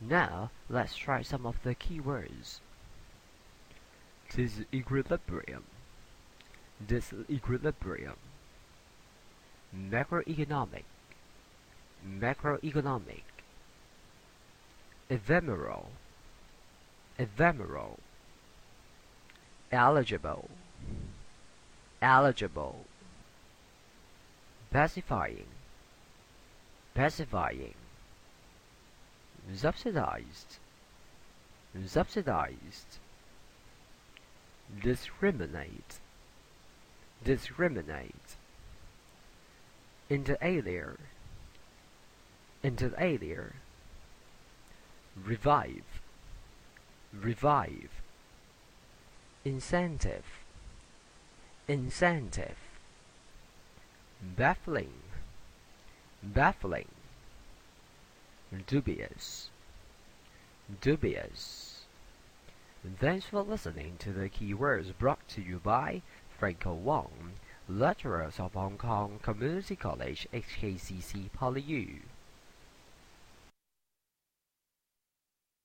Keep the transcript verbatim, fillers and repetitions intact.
Now, let's try some of the keywords. Disequilibrium, disequilibrium. Macroeconomic, macroeconomic. Ephemeral, ephemeral. Eligible, eligible. Pacifying, pacifying. Subsidized, subsidized. Discriminate, discriminate. Inter alia, inter alia. Revive, revive. Incentive, incentive. Baffling, baffling. Dubious, dubious. Thanks for listening to the keywords brought to you by Franco Wong, lecturers of Hong Kong Community College H K C C PolyU.